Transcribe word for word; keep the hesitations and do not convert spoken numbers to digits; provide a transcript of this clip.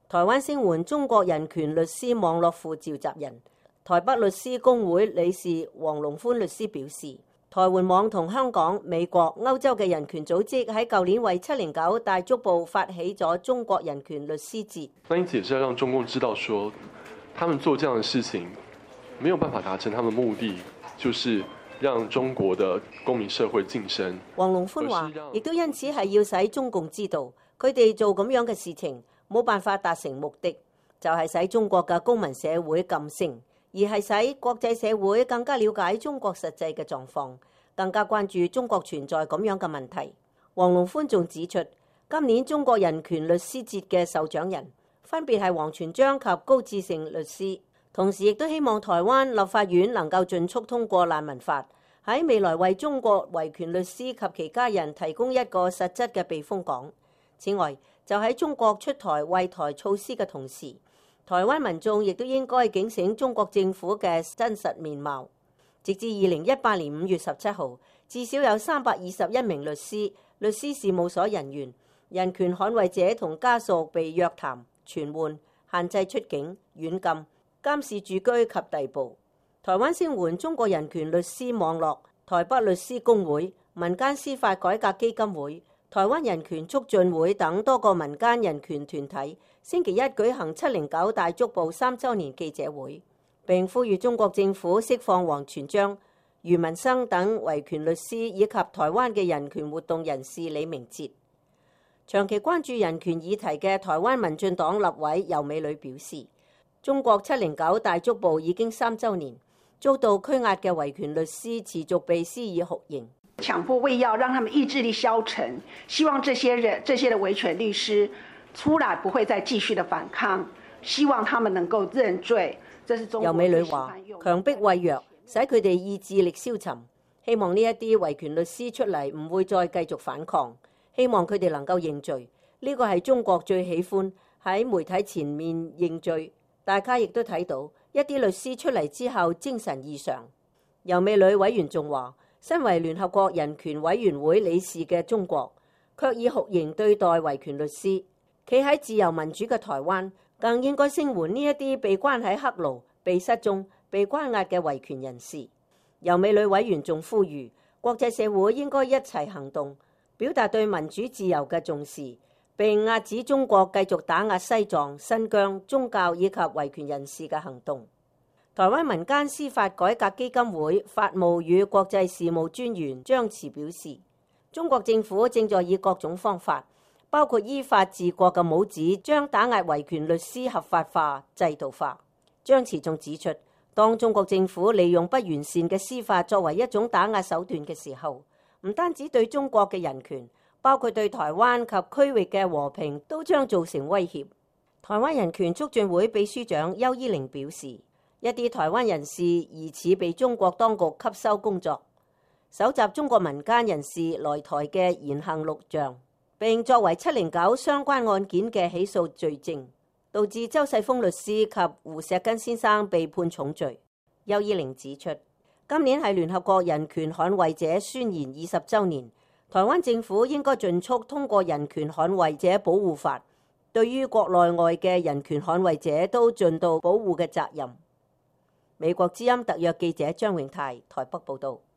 台灣聲援中國人權律師網絡副召集人、台北律師公會理事黃龍寬律師表示，台援網同香港、美國、歐洲嘅人權組織喺舊年為七零九大足部發起咗中國人權律師節。 那因此也是要讓中共知道說，他們做這樣的事情沒有辦法達成他們的目的，就是讓中國的公民社會晉升。 黃龍寬話，亦都因此係要使中共知道，佢哋做咁樣嘅事情冇辦法達成目的，就係使中國嘅公民社會晉升。而係使國際社會更加了解中國實際嘅狀況，更加關注中國存在咁樣嘅問題。黃龍寬仲指出，今年中國人權律師節嘅受獎人分別係王全璋及高志勝律師，同時亦都希望台灣立法院能夠盡速通過難民法，喺未來為中國維權律師及其家人提供一個實質嘅避風港。此外，就喺中國出台惠台措施嘅同時，台灣民眾亦都應該警醒中國政府嘅真實面貌。直至二零一八年五月十七號，至少有三百二十一名律師、律師事務所人員、人權捍衛者同家屬被約談、傳喚、限制出境、軟禁、監視住居及逮捕。台灣聲援中國人權律師網絡、台北律師公會、民間司法改革基金會、台灣人權促進會等多個民間人權團體星期一舉行七零九大足部三週年記者會，並呼籲中國政府釋放王全璋、余文生等維權律師以及台灣嘅人權活動人士李明哲。長期關注人權議題嘅台灣民進黨立委游美女表示，中國七零九大足部已經三週年，遭到拘押嘅維權律師持續被施以酷刑， 強迫餵藥讓他們意志力消沉，希望這些人、這些的維權律師出來不會再繼續的反抗，希望他們能夠認罪。這是中國。游美女話：強迫餵藥，使佢哋意志力消沉，希望呢一啲維權律師出嚟唔會再繼續反抗，希望佢哋能夠認罪。呢個係中國最喜歡喺媒體前面認罪。大家亦都睇到一啲律師出嚟之後精神異常。游美女委員仲話：身為聯合國人權委員會理事嘅中國，卻以酷刑對待維權律師。企喺自由民主嘅台灣，更應該聲援呢一啲被關喺黑牢、被失蹤、被關押嘅維權人士。游美女委員仲呼籲國際社會應該一齊行動，表達對民主自由嘅重視，並遏止中國繼續打壓西藏、新疆宗教以及維權人士嘅行動。台灣民間司法改革基金會法務與國際事務專員張慈表示，中國政府正在以各種方法，包括依法治國嘅帽子，將打壓維權律師合法化、制度化。張慈仲指出，當中國政府利用不完善嘅司法作為一種打壓手段嘅時候，唔單止對中國嘅人權，包括對台灣及區域嘅和平都將造成威脅。台灣人權促進會秘書長邱依玲表示，一啲台灣人士疑似被中國當局吸收工作，搜集中國民間人士來台嘅言行錄像，並作為七零九相關案件嘅起訴罪證，導致周世峰律師及胡錫根先生被判重罪。邱依玲指出，今年係聯合國人權捍衛者宣言二十週年，台灣政府應該盡速通過人權捍衛者保護法，對於國內外嘅人權捍衛者都盡到保護嘅責任。美國之音特約記者張永泰台北報道。